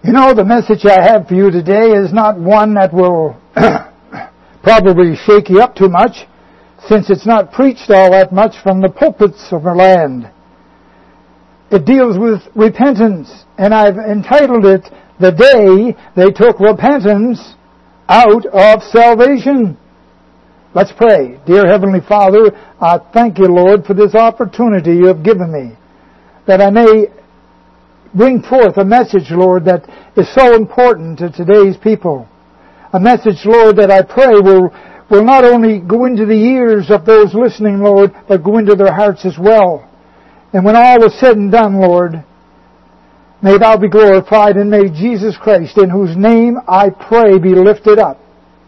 You know, the message I have for you today is not one that will probably shake you up too much, since it's not preached all that much from the pulpits of our land. It deals with repentance, and I've entitled it, The Day They Took Repentance Out of Salvation. Let's pray. Dear Heavenly Father, I thank you, Lord, for this opportunity you have given me, that I may bring forth a message, Lord, that is so important to today's people. A message, Lord, that I pray will not only go into the ears of those listening, Lord, but go into their hearts as well. And when all is said and done, Lord, may Thou be glorified, and may Jesus Christ, in whose name I pray, be lifted up.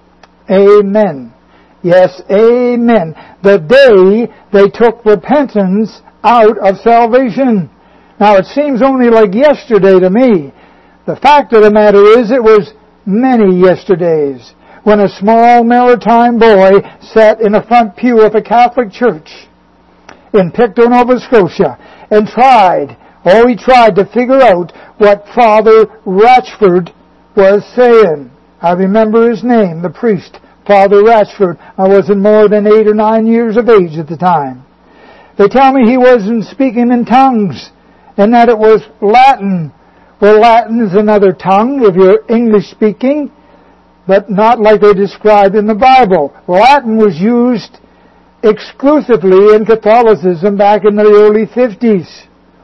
Amen. Yes, amen. The day they took repentance out of salvation. Now, it seems only like yesterday to me. The fact of the matter is, it was many yesterdays when a small maritime boy sat in a front pew of a Catholic church in Pictou, Nova Scotia, and tried to figure out what Father Ratchford was saying. I remember his name, the priest, Father Ratchford. I wasn't more than 8 or 9 years of age at the time. They tell me he wasn't speaking in tongues, and that it was Latin. Well, Latin is another tongue if you're English speaking, but not like they described in the Bible. Latin was used exclusively in Catholicism back in the early 50s.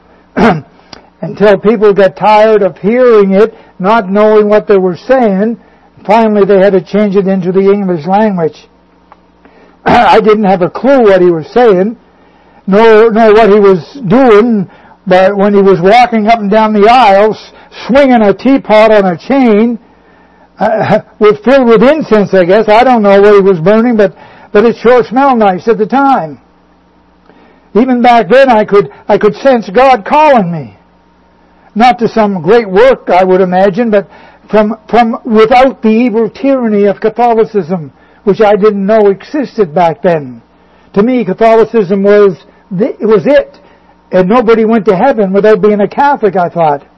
Until people got tired of hearing it, not knowing what they were saying, finally they had to change it into the English language. I didn't have a clue what he was saying, nor what he was doing, but when he was walking up and down the aisles, swinging a teapot on a chain, was filled with incense, I guess. I don't know what he was burning, but it sure smelled nice at the time. Even back then, I could sense God calling me. Not to some great work, I would imagine, but from without the evil tyranny of Catholicism, which I didn't know existed back then. To me, Catholicism was it. And nobody went to heaven without being a Catholic, I thought.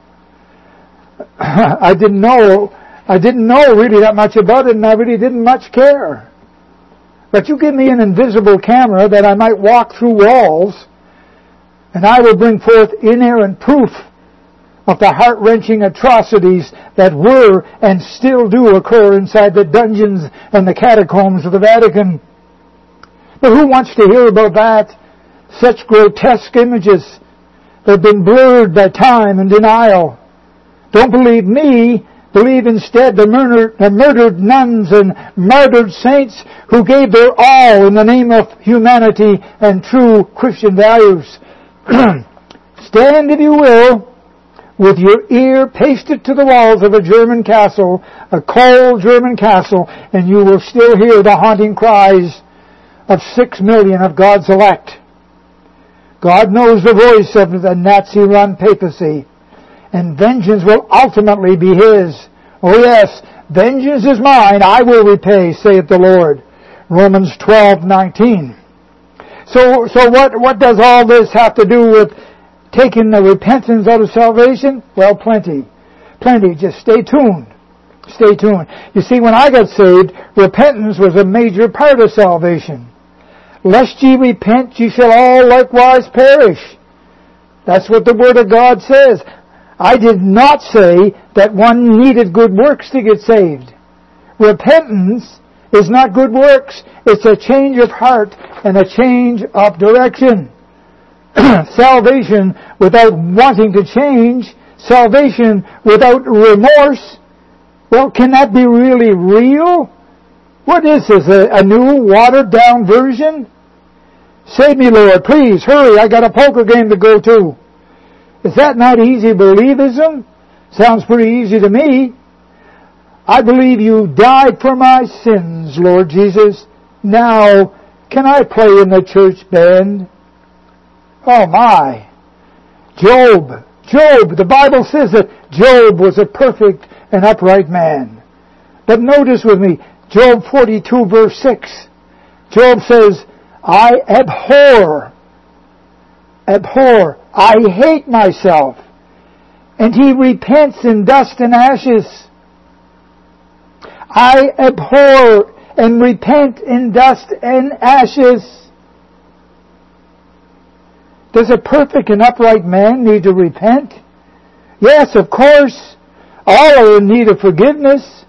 I didn't know really that much about it, and I really didn't much care. But you give me an invisible camera that I might walk through walls, and I will bring forth inerrant proof of the heart-wrenching atrocities that were and still do occur inside the dungeons and the catacombs of the Vatican. But who wants to hear about that? Such grotesque images that have been blurred by time and denial. Don't believe me. Believe instead the murdered nuns and martyred saints who gave their all in the name of humanity and true Christian values. Stand, if you will, with your ear pasted to the walls of a German castle, a cold German castle, and you will still hear the haunting cries of 6 million of God's elect. God knows the voice of the Nazi-run papacy, and vengeance will ultimately be His. Oh yes, vengeance is mine, I will repay, saith the Lord. Romans 12:19. So what does all this have to do with taking the repentance out of salvation? Well, plenty. Just stay tuned. Stay tuned. You see, when I got saved, repentance was a major part of salvation. Lest ye repent, ye shall all likewise perish. That's what the Word of God says. I did not say that one needed good works to get saved. Repentance is not good works. It's a change of heart and a change of direction. Salvation without wanting to change, salvation without remorse, well, can that be really real? What is this, a new, watered-down version? Save me, Lord, please, hurry, I got a poker game to go to. Is that not easy believism? Sounds pretty easy to me. I believe you died for my sins, Lord Jesus. Now, can I play in the church band? Oh my. Job, the Bible says that Job was a perfect and upright man. But notice with me, Job 42 verse 6. Job says, I abhor, I hate myself, and he repents in dust and ashes. I abhor and repent in dust and ashes. Does a perfect and upright man need to repent? Yes, of course. All are in need of forgiveness.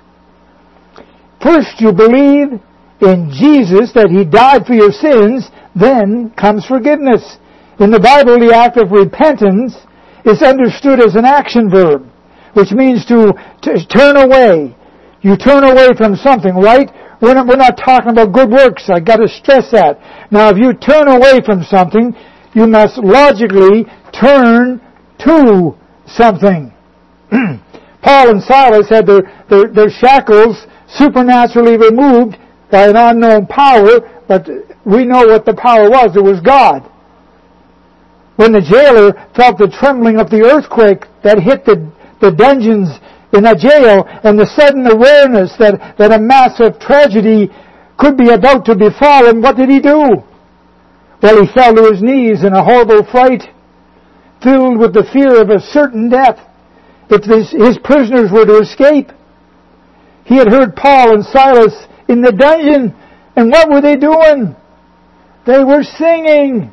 First you believe in Jesus that He died for your sins, then comes forgiveness. In the Bible, the act of repentance is understood as an action verb, which means to turn away. You turn away from something, right? We're not talking about good works. I got to stress that. Now, if you turn away from something, you must logically turn to something. Paul and Silas had their shackles supernaturally removed by an unknown power, but we know what the power was. It was God. When the jailer felt the trembling of the earthquake that hit the dungeons in a jail, and the sudden awareness that a massive tragedy could be about to befall him, what did he do? Well, he fell to his knees in a horrible fright, filled with the fear of a certain death if his prisoners were to escape. He had heard Paul and Silas in the dungeon, and what were they doing? They were singing.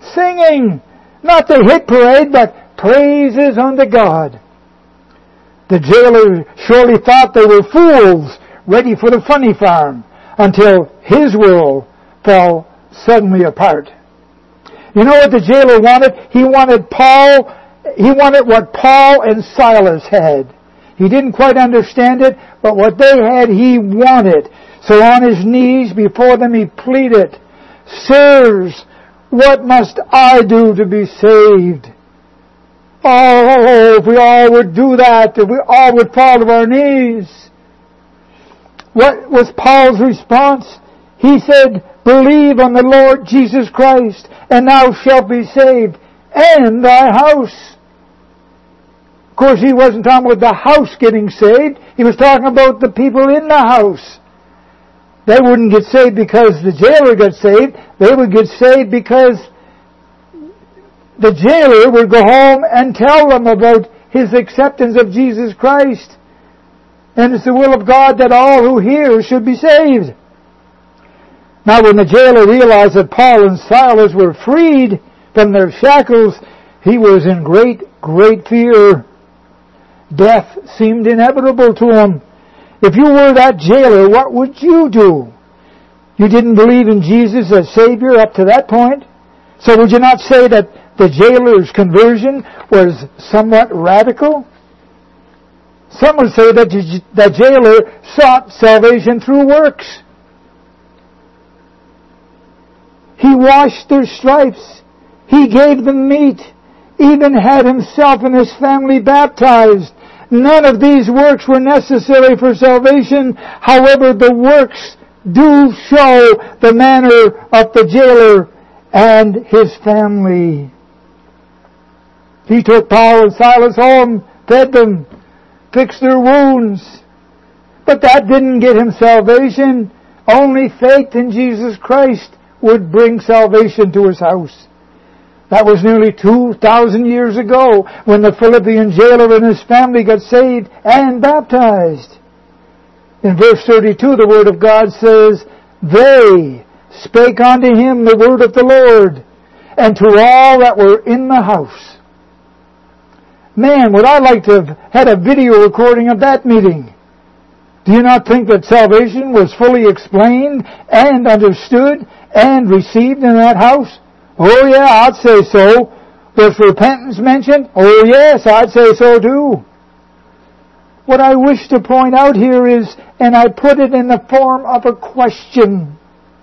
Not the hit parade, but praises unto God. The jailer surely thought they were fools, ready for the funny farm, until his world fell suddenly apart. You know what the jailer wanted? He wanted what Paul and Silas had. He didn't quite understand it, but what they had, he wanted. So on his knees before them he pleaded, "Sirs, what must I do to be saved?" Oh, if we all would do that, if we all would fall to our knees. What was Paul's response? He said, "Believe on the Lord Jesus Christ, and thou shalt be saved, and thy house." Of course, he wasn't talking about the house getting saved. He was talking about the people in the house. They wouldn't get saved because the jailer got saved. They would get saved because the jailer would go home and tell them about his acceptance of Jesus Christ. And it's the will of God that all who hear should be saved. Now when the jailer realized that Paul and Silas were freed from their shackles, he was in great fear. Death seemed inevitable to him. If you were that jailer, what would you do? You didn't believe in Jesus as Savior up to that point. So would you not say that the jailer's conversion was somewhat radical? Some would say that the jailer sought salvation through works. He washed their stripes. He gave them meat. Even had himself and his family baptized. None of these works were necessary for salvation. However, the works do show the manner of the jailer and his family. He took Paul and Silas home, fed them, fixed their wounds. But that didn't get him salvation. Only faith in Jesus Christ would bring salvation to his house. That was nearly 2,000 years ago when the Philippian jailer and his family got saved and baptized. In verse 32, the Word of God says, "They spake unto him the word of the Lord, and to all that were in the house." Man, would I like to have had a video recording of that meeting. Do you not think that salvation was fully explained and understood and received in that house? Oh yeah, I'd say so. Was repentance mentioned? Oh yes, I'd say so too. What I wish to point out here is, and I put it in the form of a question,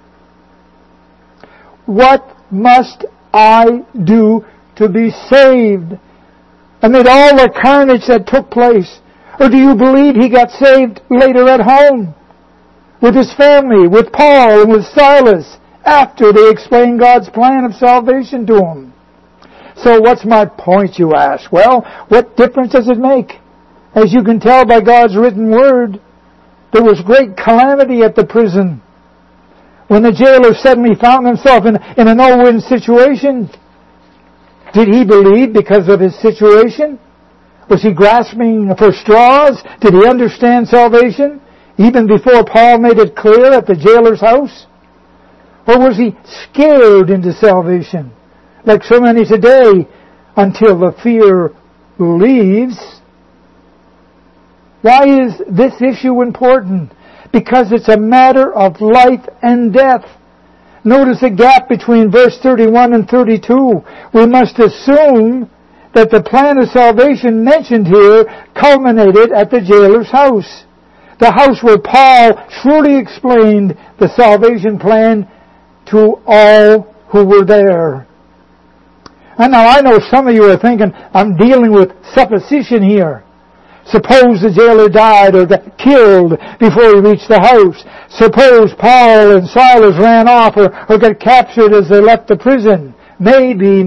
what must I do to be saved amid all the carnage that took place? Or do you believe he got saved later at home with his family, with Paul and with Silas, after they explained God's plan of salvation to him? So what's my point, you ask? Well, what difference does it make? As you can tell by God's written word, there was great calamity at the prison. When the jailer suddenly found himself in a no-win situation, did he believe because of his situation? Was he grasping for straws? Did he understand salvation even before Paul made it clear at the jailer's house? Or was he scared into salvation, like so many today, until the fear leaves? Why is this issue important? Because it's a matter of life and death. Notice the gap between verse 31 and 32. We must assume that the plan of salvation mentioned here culminated at the jailer's house. The house where Paul truly explained the salvation plan to all who were there. And now I know some of you are thinking, I'm dealing with supposition here. Suppose the jailer died or got killed before he reached the house. Suppose Paul and Silas ran off or got captured as they left the prison. Maybe.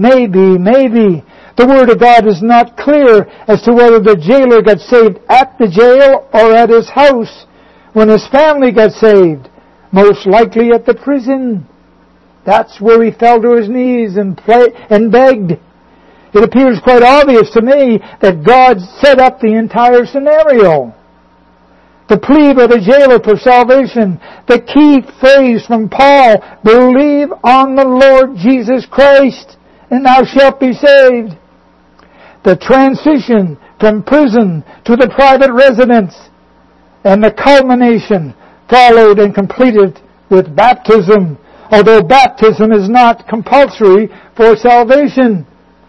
The Word of God is not clear as to whether the jailer got saved at the jail or at his house when his family got saved. Most likely at the prison. That's where he fell to his knees and begged. It appears quite obvious to me that God set up the entire scenario. The plea by the jailer for salvation, the key phrase from Paul, believe on the Lord Jesus Christ, and thou shalt be saved. The transition from prison to the private residence, and the culmination followed and completed with baptism, although baptism is not compulsory for salvation.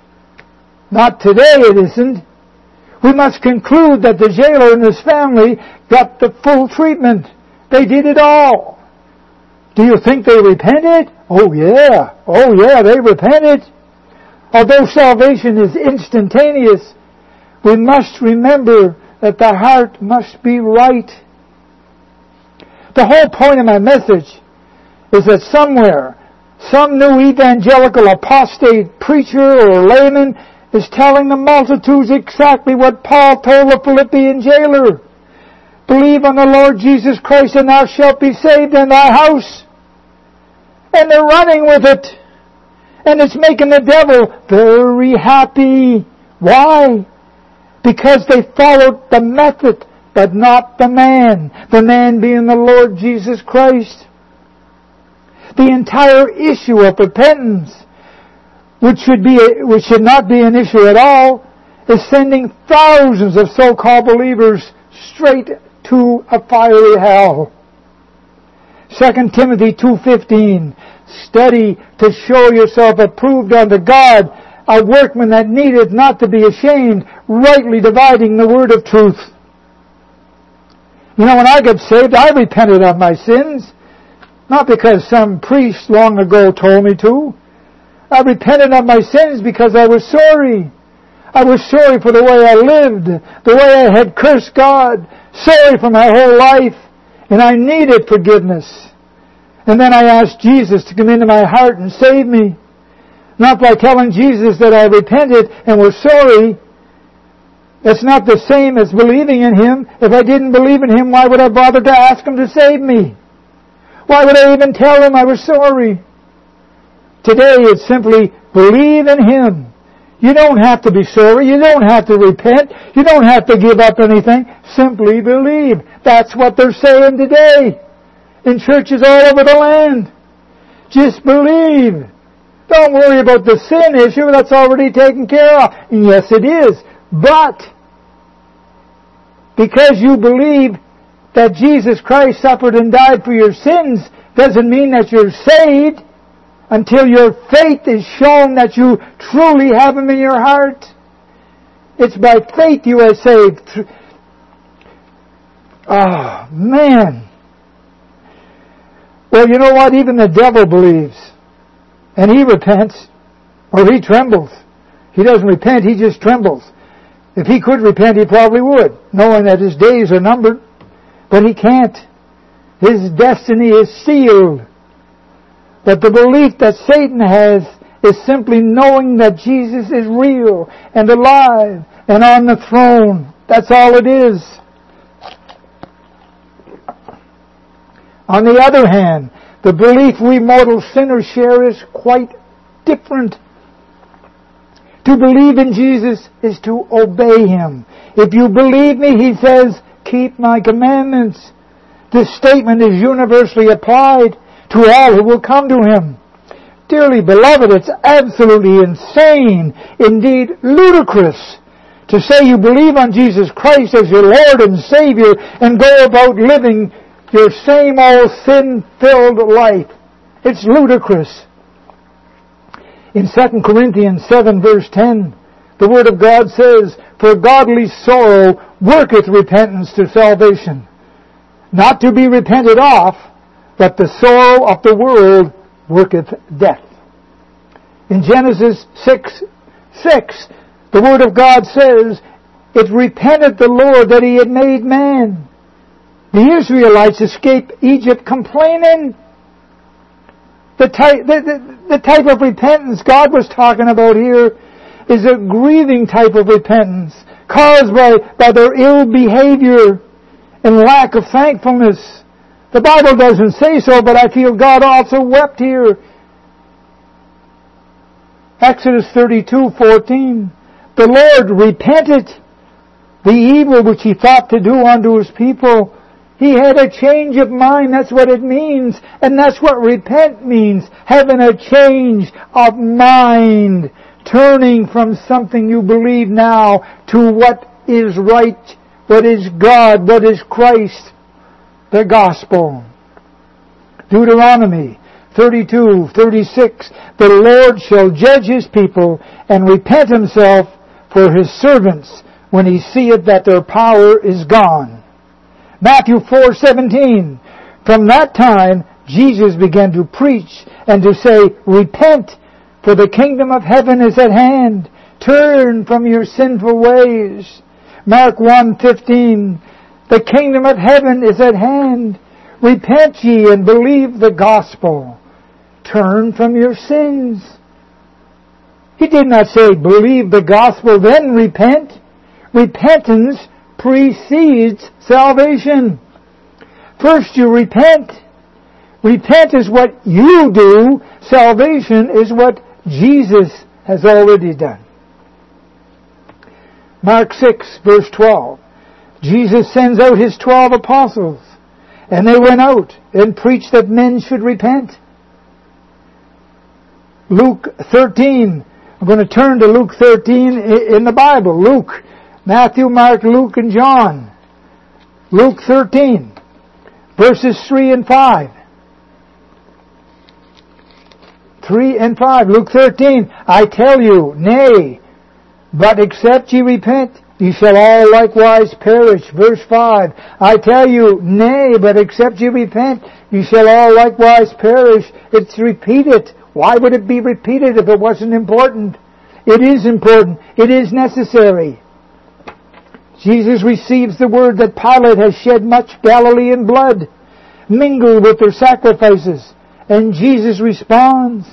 Not today it isn't. We must conclude that the jailer and his family got the full treatment. They did it all. Do you think they repented? Oh yeah, they repented. Although salvation is instantaneous, we must remember that the heart must be right. The whole point of my message is that somewhere, some new evangelical apostate preacher or layman is telling the multitudes exactly what Paul told the Philippian jailer. Believe on the Lord Jesus Christ and thou shalt be saved in thy house. And they're running with it. And it's making the devil very happy. Why? Because they followed the method, but not the man. The man being the Lord Jesus Christ. The entire issue of repentance, which should not be an issue at all, is sending thousands of so-called believers straight to a fiery hell. 2 Timothy 2:15, study to show yourself approved unto God, a workman that needeth not to be ashamed, rightly dividing the word of truth. You know, when I got saved, I repented of my sins, not because some priest long ago told me to. I repented of my sins because I was sorry. I was sorry for the way I lived, the way I had cursed God, sorry for my whole life, and I needed forgiveness. And then I asked Jesus to come into my heart and save me. Not by telling Jesus that I repented and was sorry. That's not the same as believing in Him. If I didn't believe in Him, why would I bother to ask Him to save me? Why would I even tell Him I was sorry? Today it's simply believe in Him. You don't have to be sorry. You don't have to repent. You don't have to give up anything. Simply believe. That's what they're saying today in churches all over the land. Just believe. Don't worry about the sin issue. That's already taken care of. And yes, it is. But because you believe that Jesus Christ suffered and died for your sins doesn't mean that you're saved until your faith is shown that you truly have Him in your heart. It's by faith you are saved. Oh, man. Well, you know what? Even the devil believes. And he repents. Or he trembles. He doesn't repent, he just trembles. If he could repent, he probably would, knowing that his days are numbered. But he can't. His destiny is sealed. But the belief that Satan has is simply knowing that Jesus is real and alive and on the throne. That's all it is. On the other hand, the belief we mortal sinners share is quite different. To believe in Jesus is to obey Him. If you believe me, He says, keep my commandments. This statement is universally applied to all who will come to Him. Dearly beloved, it's absolutely insane, indeed ludicrous, to say you believe on Jesus Christ as your Lord and Savior and go about living your same old sin-filled life. It's ludicrous. In 2 Corinthians 7 verse 10, the Word of God says, for godly sorrow worketh repentance to salvation, not to be repented of, but the sorrow of the world worketh death. In Genesis 6:6, the Word of God says, it repented the Lord that He had made man. The Israelites escaped Egypt complaining. The type of repentance God was talking about here is a grieving type of repentance caused by their ill behavior and lack of thankfulness. The Bible doesn't say so, but I feel God also wept here. Exodus 32:14. The Lord repented the evil which He thought to do unto His people. He had a change of mind. That's what it means. And that's what repent means. Having a change of mind. Turning from something you believe now to what is right, what is God, what is Christ, the gospel. Deuteronomy 32:36. The Lord shall judge His people and repent Himself for His servants when He seeth that their power is gone. Matthew 4:17. From that time, Jesus began to preach and to say, repent, for the kingdom of heaven is at hand. Turn from your sinful ways. Mark 1:15. The kingdom of heaven is at hand. Repent ye and believe the gospel. Turn from your sins. He did not say, believe the gospel, then repent. Repentance precedes salvation. First you repent. Repent is what you do. Salvation is what Jesus has already done. Mark 6, verse 12. Jesus sends out His 12 apostles, and they went out and preached that men should repent. Luke 13. I'm going to turn to Luke 13 in the Bible. Luke, Matthew, Mark, Luke, and John. Luke 13, verses 3 and 5. 3 and 5. Luke 13. I tell you, nay, but except ye repent, ye shall all likewise perish. Verse 5. I tell you, nay, but except ye repent, ye shall all likewise perish. It's repeated. Why would it be repeated if it wasn't important? It is important. It is necessary. Jesus receives the word that Pilate has shed much Galilean blood, mingled with their sacrifices. And Jesus responds,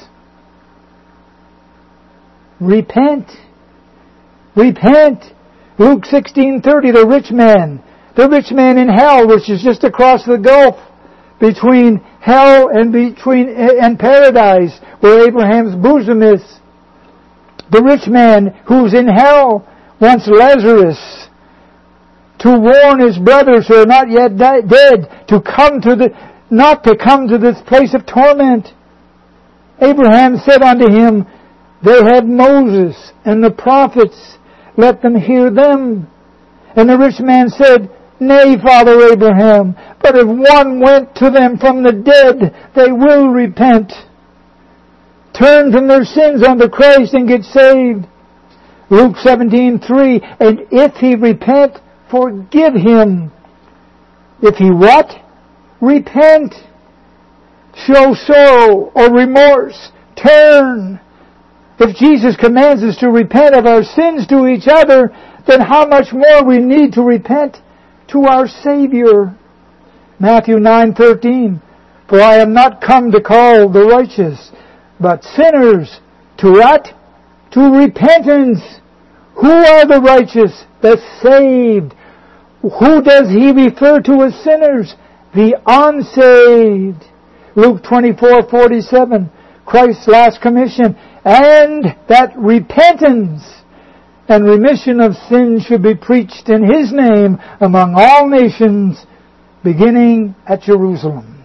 repent. Repent. Luke 16:30, the rich man in hell, which is just across the gulf between hell and paradise, where Abraham's bosom is. The rich man who's in hell wants Lazarus to warn his brothers who are not yet dead not to come to this place of torment. Abraham said unto him, they have Moses and the prophets, let them hear them. And the rich man said, nay, Father Abraham, but if one went to them from the dead, they will repent. Turn from their sins unto Christ and get saved. Luke 17:3, and if he repent, forgive him. If he what? Repent. Show sorrow or remorse. Turn. If Jesus commands us to repent of our sins to each other, then how much more we need to repent to our Savior. Matthew 9:13, for I am not come to call the righteous, but sinners to what? To repentance. Who are the righteous? The saved. Who does he refer to as sinners? The unsaved. Luke 24:47, Christ's last commission. and that repentance and remission of sins should be preached in His name among all nations, beginning at Jerusalem.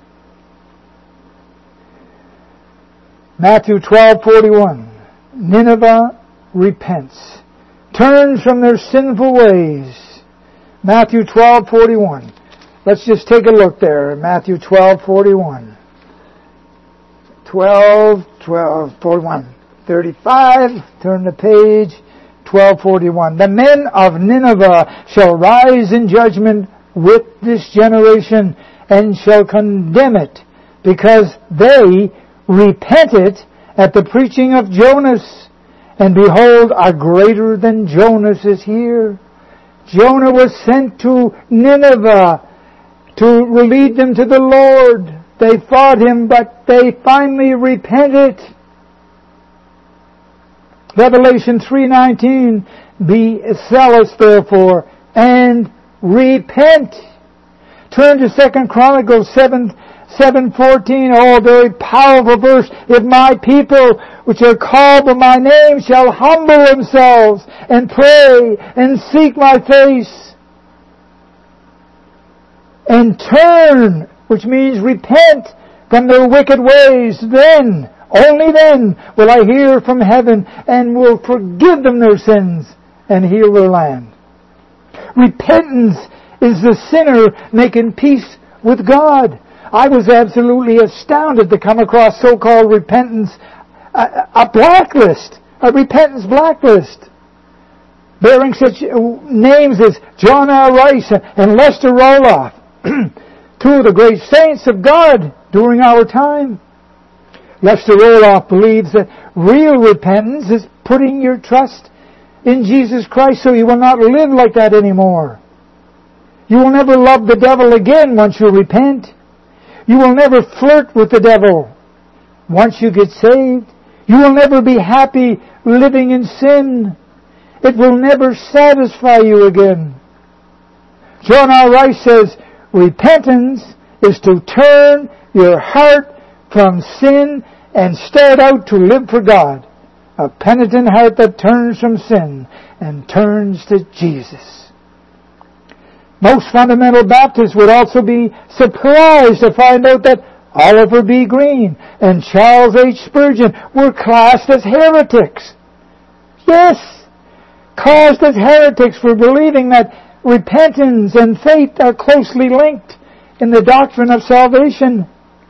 Matthew 12:41. Nineveh repents, turns from their sinful ways. Matthew 12:41. Let's just take a look there. Matthew 12:41. 41. 35. Turn the page. 12:41. The men of Nineveh shall rise in judgment with this generation and shall condemn it, because they repented at the preaching of Jonas. And behold, a greater than Jonas is here. Jonah was sent to Nineveh to lead them to the Lord. They fought him, but they finally repented. Revelation 3:19, be zealous therefore, and repent. Turn to 2 Chronicles 7:14, oh, very powerful verse. If my people, which are called by my name, shall humble themselves and pray and seek my face and turn, which means repent from their wicked ways, then, only then, will I hear from heaven and will forgive them their sins and heal their land. Repentance is the sinner making peace with God. I was absolutely astounded to come across so-called repentance, a blacklist, a repentance blacklist, bearing such names as John R. Rice and Lester Roloff, two of the great saints of God during our time. Lester Roloff believes that real repentance is putting your trust in Jesus Christ so you will not live like that anymore. You will never love the devil again once you repent. You will never flirt with the devil once you get saved. You will never be happy living in sin. It will never satisfy you again. John R. Rice says, repentance is to turn your heart from sin and start out to live for God. A penitent heart that turns from sin and turns to Jesus. Most fundamental Baptists would also be surprised to find out that Oliver B. Green and Charles H. Spurgeon were classed as heretics. Yes, classed as heretics for believing that repentance and faith are closely linked in the doctrine of salvation.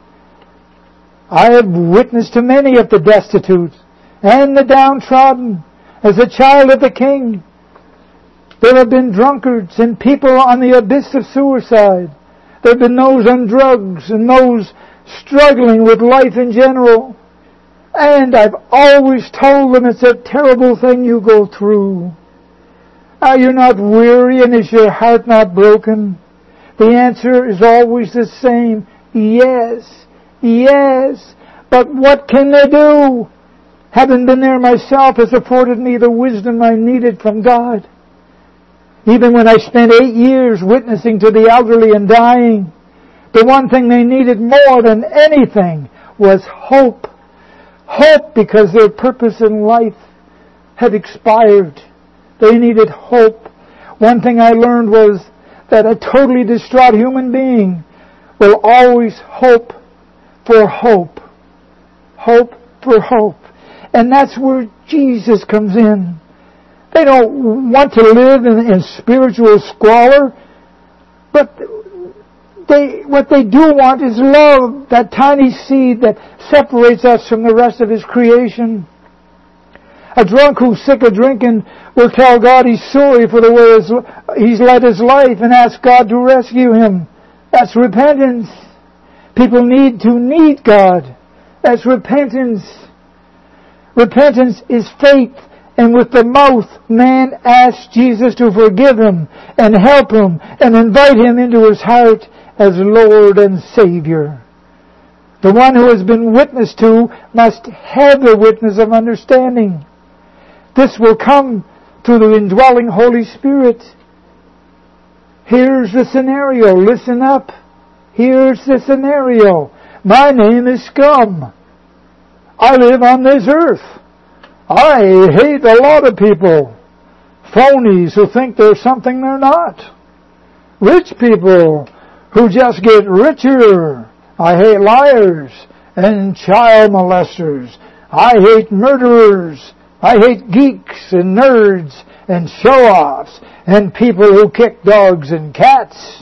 I have witnessed to many of the destitute and the downtrodden as a child of the King. There have been drunkards and people on the abyss of suicide. There have been those on drugs and those struggling with life in general. And I've always told them it's a terrible thing you go through. Are you not weary and is your heart not broken? The answer is always the same. Yes, yes. But what can they do? Having been there myself has afforded me the wisdom I needed from God. Even when I spent 8 years witnessing to the elderly and dying, the one thing they needed more than anything was hope. Hope because their purpose in life had expired. They needed hope. One thing I learned was that a totally distraught human being will always hope for hope. Hope for hope. And that's where Jesus comes in. They don't want to live in spiritual squalor, but what they do want is love, that tiny seed that separates us from the rest of His creation. A drunk who's sick of drinking will tell God he's sorry for the way he's led his life and ask God to rescue him. That's repentance. People need God. That's repentance. Repentance is faith. And with the mouth, man asks Jesus to forgive him and help him and invite him into his heart as Lord and Savior. The one who has been witnessed to must have the witness of understanding. This will come through the indwelling Holy Spirit. Here's the scenario. Listen up. Here's the scenario. My name is Scum. I live on this earth. I hate a lot of people. Phonies who think they're something they're not. Rich people who just get richer. I hate liars and child molesters. I hate murderers. I hate geeks and nerds and show-offs and people who kick dogs and cats.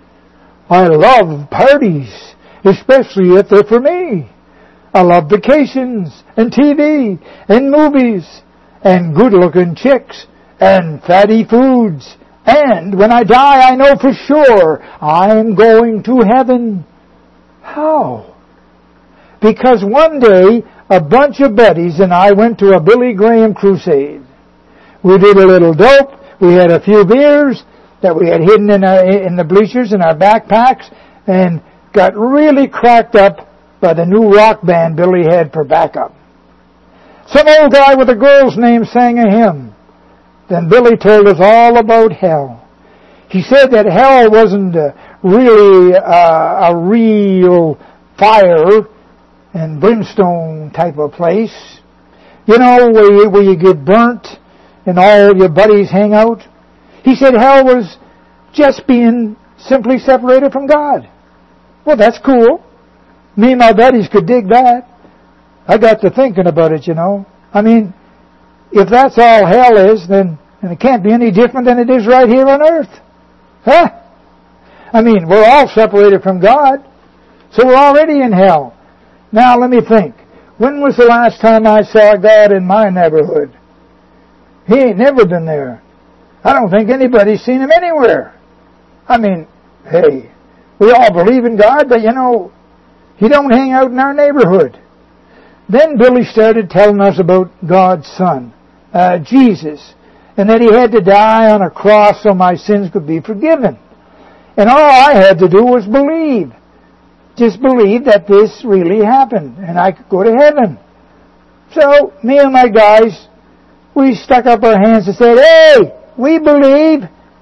I love parties, especially if they're for me. I love vacations and TV and movies and good-looking chicks and fatty foods. And when I die, I know for sure I'm going to heaven. How? Because one day, a bunch of buddies and I went to a Billy Graham crusade. We did a little dope. We had a few beers that we had hidden in the bleachers in our backpacks and got really cracked up by the new rock band Billy had for backup. Some old guy with a girl's name sang a hymn. Then Billy told us all about hell. He said that hell wasn't really a real fire and brimstone type of place. You know, where you get burnt and all your buddies hang out. He said hell was just being simply separated from God. Well, that's cool. Me and my buddies could dig that. I got to thinking about it, you know. I mean, if that's all hell is, then it can't be any different than it is right here on earth. Huh? I mean, we're all separated from God, so we're already in hell. Now, let me think. When was the last time I saw God in my neighborhood? He ain't never been there. I don't think anybody's seen him anywhere. I mean, hey, we all believe in God, but you know, He don't hang out in our neighborhood. Then Billy started telling us about God's Son, Jesus, and that He had to die on a cross so my sins could be forgiven. And all I had to do was believe. Just believe that this really happened, and I could go to heaven. So, me and my guys, we stuck up our hands and said, hey, we believe.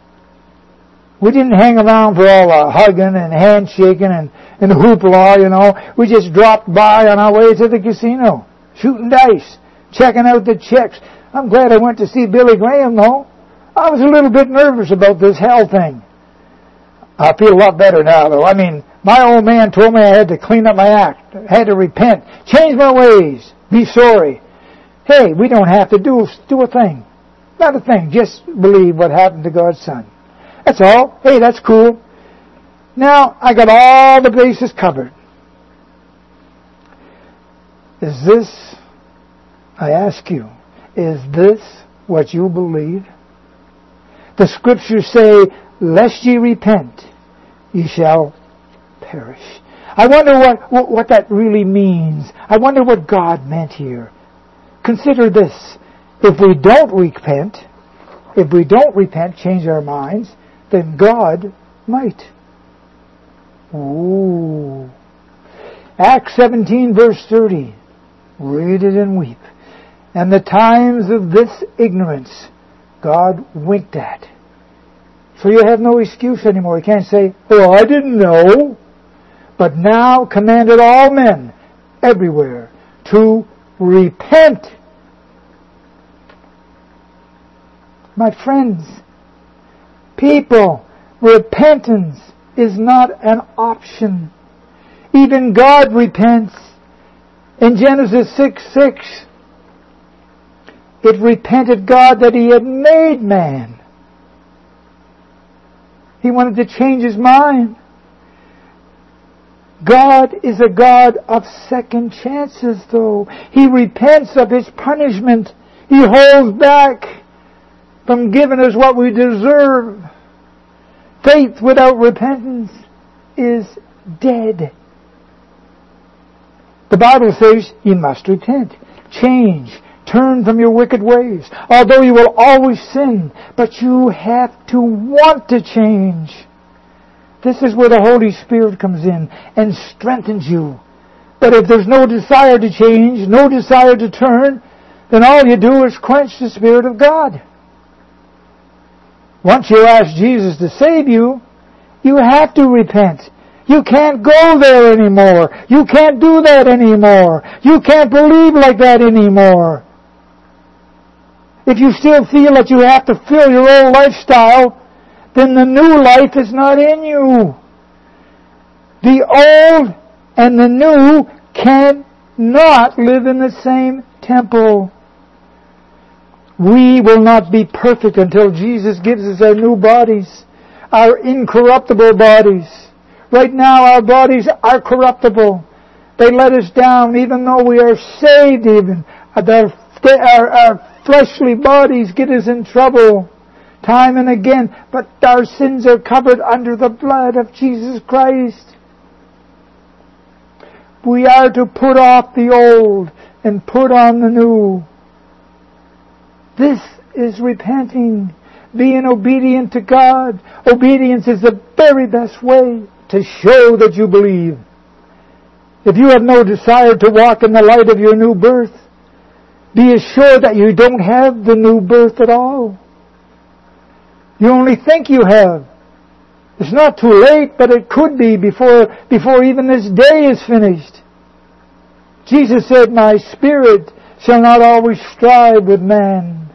We didn't hang around for all the hugging and handshaking and hoopla, you know. We just dropped by on our way to the casino, shooting dice, checking out the chicks. I'm glad I went to see Billy Graham, though. I was a little bit nervous about this hell thing. I feel a lot better now, though. I mean, my old man told me I had to clean up my act. I had to repent, change my ways, be sorry. Hey, we don't have to do a thing. Not a thing. Just believe what happened to God's Son. That's all. Hey, that's cool. Now, I got all the bases covered. Is this, I ask you, is this what you believe? The Scriptures say, lest ye repent, ye shall perish. I wonder what that really means. I wonder what God meant here. Consider this. If we don't repent, change our minds, then God might. Ooh. Acts 17 verse 30. Read it and weep. And the times of this ignorance God winked at. So you have no excuse anymore. You can't say, oh, I didn't know. But now commanded all men everywhere to repent. My friends, people, repentance is not an option. Even God repents. In Genesis 6:6, it repented God that He had made man. He wanted to change His mind. God is a God of second chances, though. He repents of His punishment. He holds back from giving us what we deserve. Faith without repentance is dead. The Bible says you must repent, change, turn from your wicked ways. Although you will always sin, but you have to want to change. This is where the Holy Spirit comes in and strengthens you. But if there's no desire to change, no desire to turn, then all you do is quench the Spirit of God. Once you ask Jesus to save you, you have to repent. You can't go there anymore. You can't do that anymore. You can't believe like that anymore. If you still feel that you have to fill your old lifestyle, then the new life is not in you. The old and the new cannot live in the same temple. We will not be perfect until Jesus gives us our new bodies, our incorruptible bodies. Right now our bodies are corruptible. They let us down even though we are saved even. Our fleshly bodies get us in trouble time and again, but our sins are covered under the blood of Jesus Christ. We are to put off the old and put on the new. This is repenting, being obedient to God. Obedience is the very best way to show that you believe. If you have no desire to walk in the light of your new birth, be assured that you don't have the new birth at all. You only think you have. It's not too late, but it could be before even this day is finished. Jesus said, "My spirit shall not always strive with man."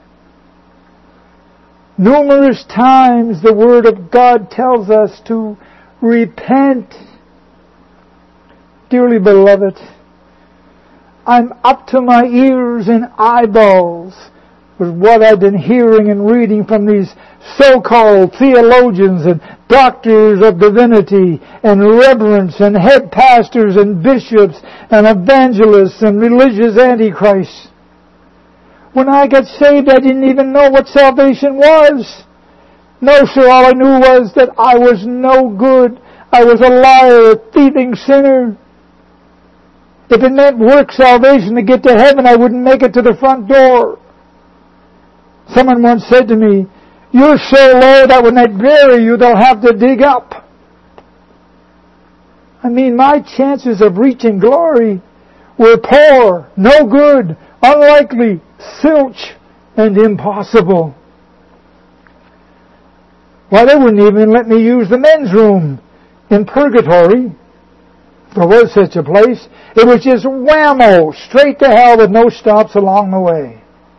Numerous times the Word of God tells us to repent. Dearly beloved, I'm up to my ears and eyeballs with what I've been hearing and reading from these so-called theologians and doctors of divinity and reverends and head pastors and bishops and evangelists and religious antichrists. When I got saved, I didn't even know what salvation was. No, sir, all I knew was that I was no good. I was a liar, a thieving sinner. If it meant work salvation to get to heaven, I wouldn't make it to the front door. Someone once said to me, "You're so low that when they bury you, they'll have to dig up." I mean, my chances of reaching glory were poor, no good, unlikely, zilch, and impossible. Why, they wouldn't even let me use the men's room in purgatory. If there was such a place, it was just whammo, straight to hell with no stops along the way.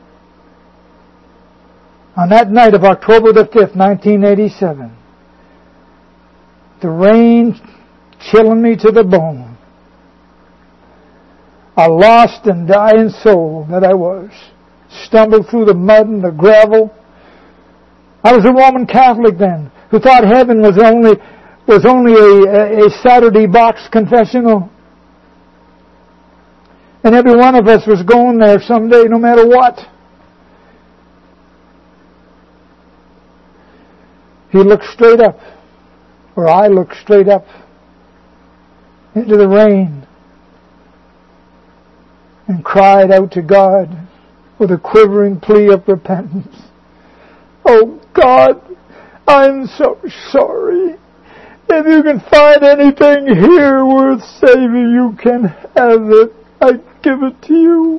On that night of October the 5th, 1987, the rain chilling me to the bone, a lost and dying soul that I was, stumbled through the mud and the gravel. I was a Roman Catholic then, who thought heaven was only a Saturday box confessional. And every one of us was going there someday, no matter what. He looked straight up, or I looked straight up into the rain and cried out to God with a quivering plea of repentance. "Oh God, I'm so sorry. If you can find anything here worth saving, you can have it. I give it to you."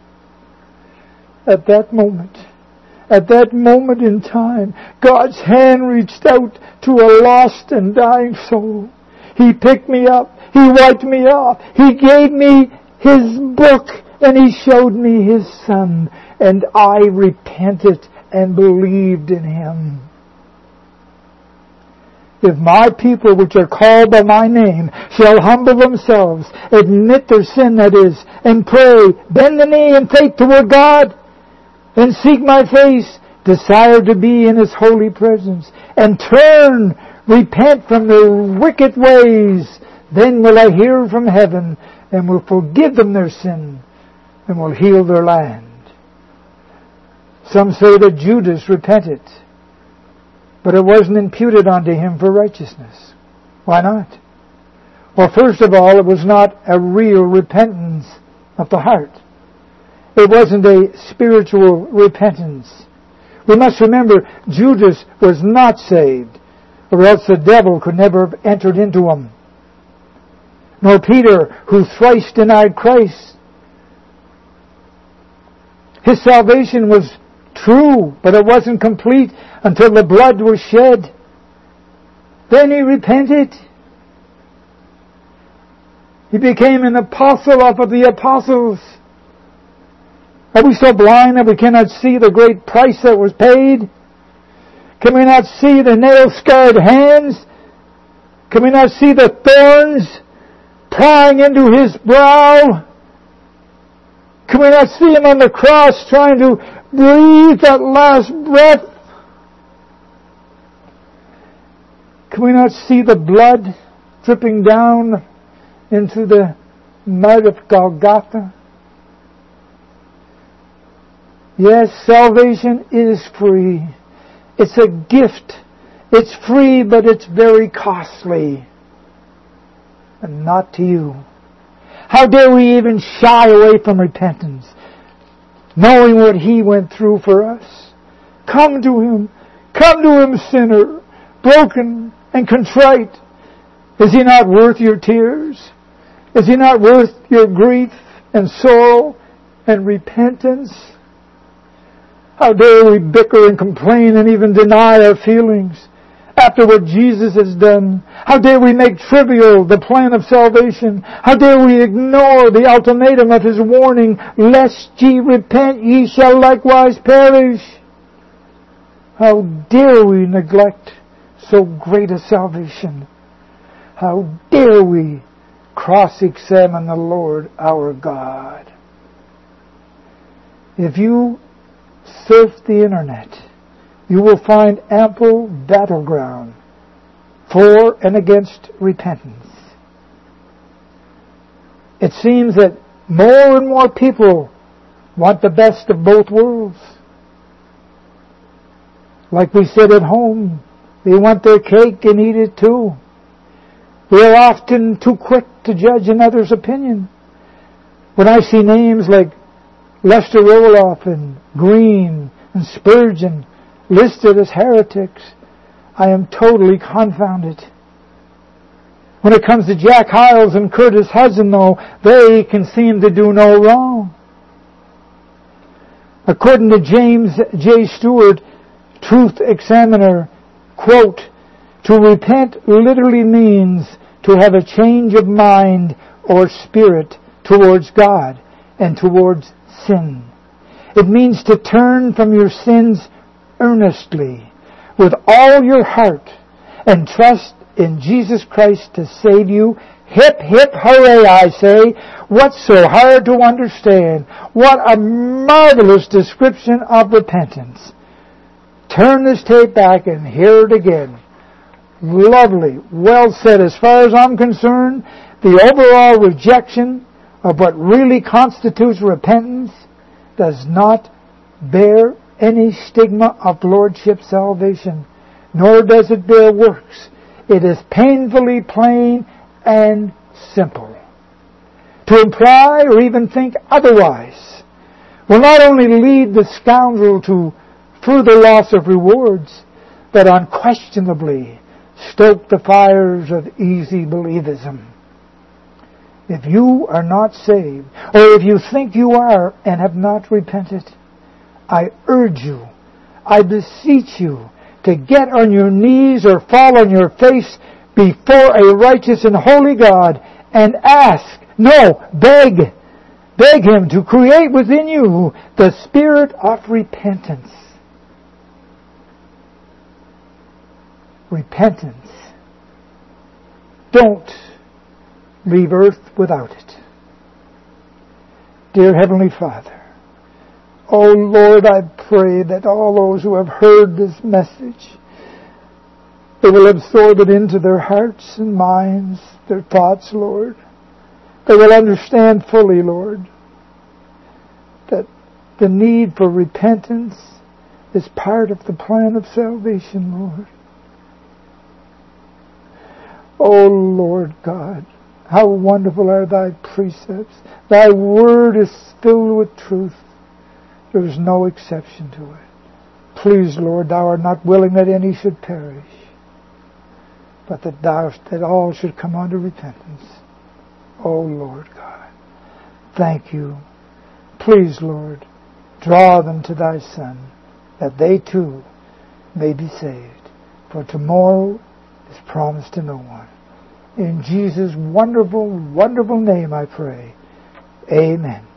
At that moment in time, God's hand reached out to a lost and dying soul. He picked me up. He wiped me off. He gave me His book, and He showed me His Son, and I repented and believed in Him. "If my people which are called by my name shall humble themselves, admit their sin, that is, and pray, bend the knee in faith toward God, and seek my face, desire to be in His holy presence, and turn, repent from their wicked ways, then will I hear from heaven, and will forgive them their sin, and will heal their land." Some say that Judas repented, but it wasn't imputed unto him for righteousness. Why not? Well, first of all, it was not a real repentance of the heart. It wasn't a spiritual repentance. We must remember, Judas was not saved, or else the devil could never have entered into him. Nor Peter, who thrice denied Christ. His salvation was true, but it wasn't complete until the blood was shed. Then he repented. He became an apostle of the apostles. Are we so blind that we cannot see the great price that was paid? Can we not see the nail-scarred hands? Can we not see the thorns prying into His brow? Can we not see Him on the cross trying to breathe that last breath? Can we not see the blood dripping down into the mud of Golgotha? Yes, salvation is free. It's a gift. It's free, but it's very costly. And not to you. How dare we even shy away from repentance, knowing what He went through for us? Come to Him. Come to Him, sinner, broken and contrite. Is He not worth your tears? Is He not worth your grief and sorrow and repentance? How dare we bicker and complain and even deny our feelings after what Jesus has done? How dare we make trivial the plan of salvation? How dare we ignore the ultimatum of His warning, lest ye repent, ye shall likewise perish? How dare we neglect so great a salvation? How dare we cross-examine the Lord our God? If you surf the internet, you will find ample battleground for and against repentance. It seems that more and more people want the best of both worlds. Like we said at home, they want their cake and eat it too. We are often too quick to judge another's opinion. When I see names like Lester Roloff and Green and Spurgeon listed as heretics, I am totally confounded. When it comes to Jack Hyles and Curtis Hudson, though, they can seem to do no wrong. According to James J. Stewart, Truth Examiner, quote, to repent literally means to have a change of mind or spirit towards God and towards sin. It means to turn from your sins earnestly, with all your heart, and trust in Jesus Christ to save you. Hip, hip, hooray, I say. What's so hard to understand? What a marvelous description of repentance. Turn this tape back and hear it again. Lovely. Well said. As far as I'm concerned, the overall rejection of what really constitutes repentance does not bear any stigma of lordship salvation, nor does it bear works. It is painfully plain and simple. To imply or even think otherwise will not only lead the scoundrel to further loss of rewards, but unquestionably stoke the fires of easy believism. If you are not saved, or if you think you are and have not repented, I urge you, I beseech you, to get on your knees or fall on your face before a righteous and holy God and ask, no, beg Him to create within you the spirit of repentance. Repentance. Don't leave earth without it. Dear Heavenly Father, oh Lord, I pray that all those who have heard this message, they will absorb it into their hearts and minds, their thoughts, Lord. They will understand fully, Lord, that the need for repentance is part of the plan of salvation, Lord. Oh Lord God, how wonderful are Thy precepts. Thy word is filled with truth. There is no exception to it. Please, Lord, Thou art not willing that any should perish, but that all should come unto repentance. Oh Lord God, thank You. Please, Lord, draw them to Thy Son, that they too may be saved. For tomorrow is promised to no one. In Jesus' wonderful, wonderful name I pray. Amen.